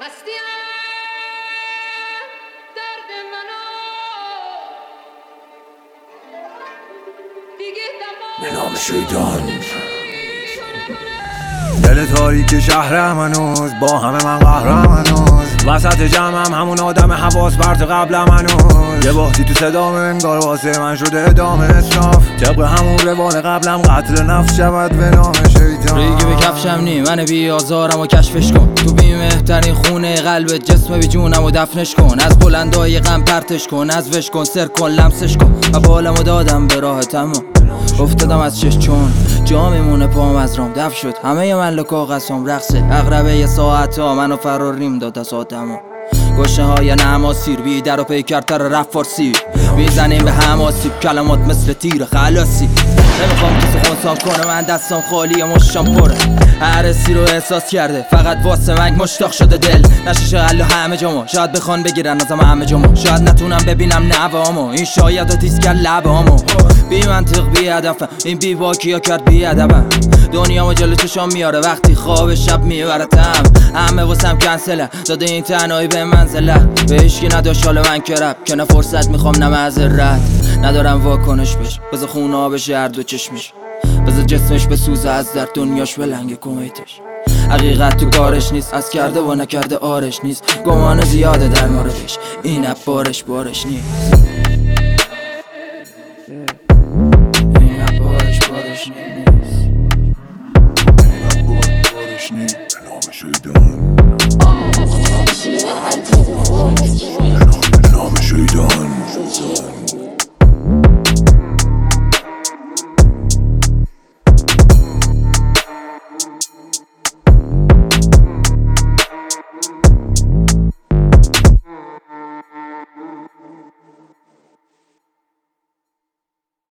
به نام شیطان دل تاریک شهرم هنوز با همه من قهرم هنوز وسط جمعم همون آدم حواس برت قبلم هنوز یه باحتی تو صدام انگار واسه من شده ادامه اسراف طبق همون روال قبلم قتل نفس شود به نام شیطان ریگی به کفشم نی من بی آزارم و کشفش کن تو بی مهترین خونه قلبت جسم بی جونم و دفنش کن از بلندای غم پرتش کن از وش کن سر کن لمسش کن و بالمو دادم به راه تمام افتادم از چش چون جا میمونه پام از رام دف شد همه ملک و قسم رقصه اقربه یه ساعت ها منو فرار ریم داد از آدم گوشه های نماسیر بی در و پیکرتر رفت فارسی میزنیم به هماسیب کلمات مثل تیر خلاصی نمیخوام کسی خونسان کنه من دستم خالی مشتم پره هر سی رو احساس کرده فقط واسه من مشتاق شده دل نشیشه قلو همه جامو شاید بخوان بگیرن ازم همه جامو شاید نتونم ببینم نوامو این شاید و تیز کرد لبامو بی منطق بی هدفم این بی باکیا کرد بی ادبم دنیامو جلو چشام میاره وقتی خواب شب میبرتم همه واسم کنسله داده این تنهایی به منزلت به هیچکی نداشت حال من کرب که نه فرصت میخوام نه معذرت ندارم واکنش بش بذار خونه ها بشه هر دو چشمش بذار جسمش بسوزه از در دنیاش به لنگ کمیتش حقیقت تو کارش نیست از کرده و نکرده آرش نیست گمان زیاده در موردش این اب بارش نیست این اب بارش نیست به نام شیطان به نام شیطان